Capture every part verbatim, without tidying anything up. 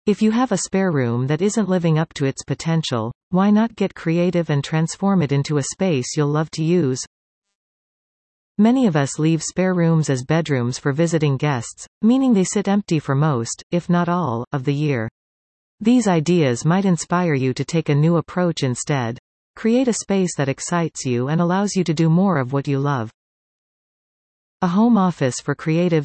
If you have a spare room that isn't living up to its potential, why not get creative and transform it into a space you'll love to use? Many of us leave spare rooms as bedrooms for visiting guests, meaning they sit empty for most, if not all, of the year. These ideas might inspire you to take a new approach instead. Create a space that excites you and allows you to do more of what you love. A home office for creatives.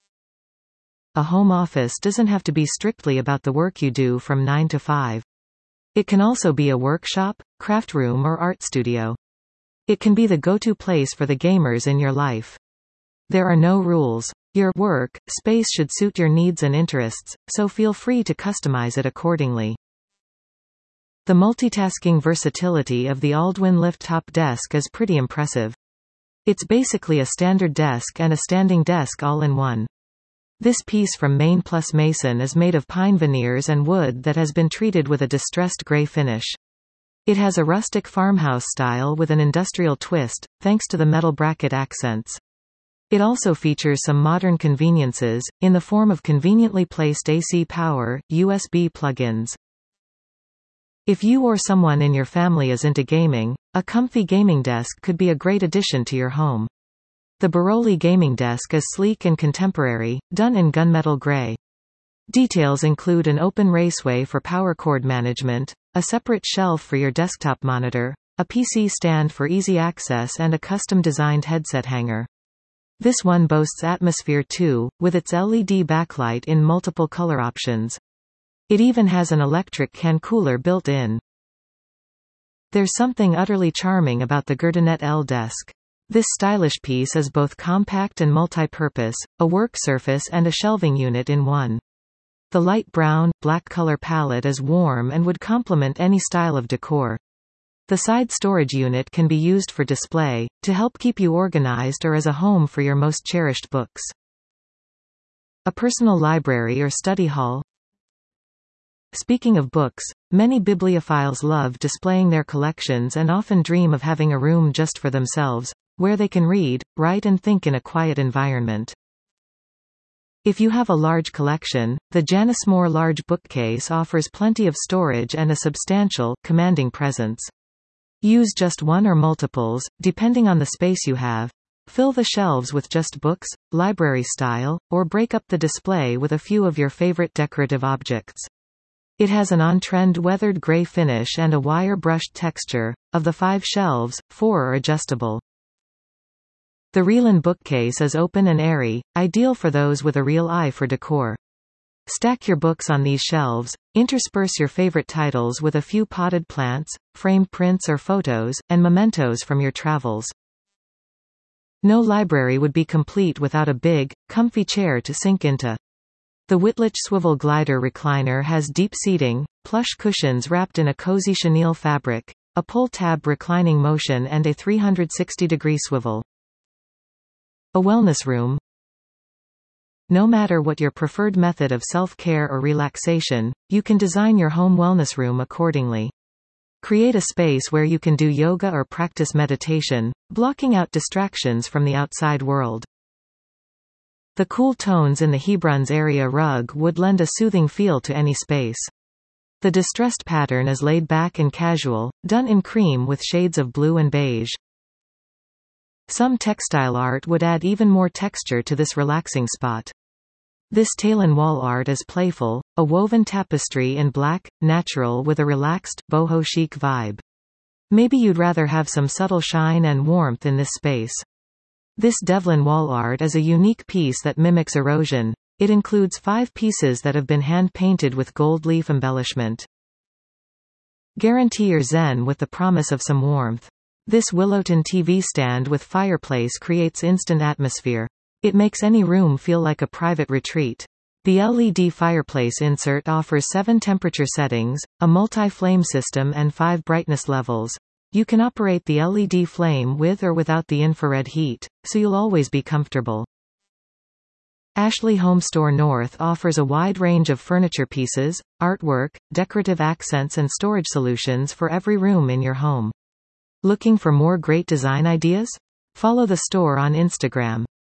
A home office doesn't have to be strictly about the work you do from nine to five. It can also be a workshop, craft room or art studio. It can be the go-to place for the gamers in your life. There are no rules. Your work space should suit your needs and interests, so feel free to customize it accordingly. The multitasking versatility of the Aldwin lift-top desk is pretty impressive. It's basically a standard desk and a standing desk all in one. This piece from Maine Plus Mason is made of pine veneers and wood that has been treated with a distressed gray finish. It has a rustic farmhouse style with an industrial twist, thanks to the metal bracket accents. It also features some modern conveniences, in the form of conveniently placed A C power, U S B plug-ins. If you or someone in your family is into gaming, a comfy gaming desk could be a great addition to your home. The Baroli gaming desk is sleek and contemporary, done in gunmetal gray. Details include an open raceway for power cord management, a separate shelf for your desktop monitor, a P C stand for easy access and a custom-designed headset hanger. This one boasts Atmosphere two, with its L E D backlight in multiple color options. It even has an electric can cooler built in. There's something utterly charming about the Gurdinet L desk. This stylish piece is both compact and multi-purpose, a work surface and a shelving unit in one. The light brown, black color palette is warm and would complement any style of decor. The side storage unit can be used for display, to help keep you organized or as a home for your most cherished books. A personal library or study hall. Speaking of books, many bibliophiles love displaying their collections and often dream of having a room just for themselves, where they can read, write and think in a quiet environment. If you have a large collection, the Janice Moore large bookcase offers plenty of storage and a substantial, commanding presence. Use just one or multiples, depending on the space you have. Fill the shelves with just books, library style, or break up the display with a few of your favorite decorative objects. It has an on-trend weathered gray finish and a wire-brushed texture. Of the five shelves, four are adjustable. The Relan bookcase is open and airy, ideal for those with a real eye for decor. Stack your books on these shelves, intersperse your favorite titles with a few potted plants, framed prints or photos, and mementos from your travels. No library would be complete without a big, comfy chair to sink into. The Whitlich Swivel Glider recliner has deep seating, plush cushions wrapped in a cozy chenille fabric, a pull-tab reclining motion and a three hundred sixty degree swivel. A wellness room. No matter what your preferred method of self-care or relaxation, you can design your home wellness room accordingly. Create a space where you can do yoga or practice meditation, blocking out distractions from the outside world. The cool tones in the Hebron's area rug would lend a soothing feel to any space. The distressed pattern is laid back and casual, done in cream with shades of blue and beige. Some textile art would add even more texture to this relaxing spot. This Talon wall art is playful, a woven tapestry in black, natural with a relaxed, boho chic vibe. Maybe you'd rather have some subtle shine and warmth in this space. This Devlin wall art is a unique piece that mimics erosion. It includes five pieces that have been hand-painted with gold leaf embellishment. Guarantee your zen with the promise of some warmth. This Willowton T V stand with fireplace creates instant atmosphere. It makes any room feel like a private retreat. The L E D fireplace insert offers seven temperature settings, a multi-flame system and five brightness levels. You can operate the L E D flame with or without the infrared heat, so you'll always be comfortable. Ashley Home Store North offers a wide range of furniture pieces, artwork, decorative accents and storage solutions for every room in your home. Looking for more great design ideas? Follow the store on Instagram.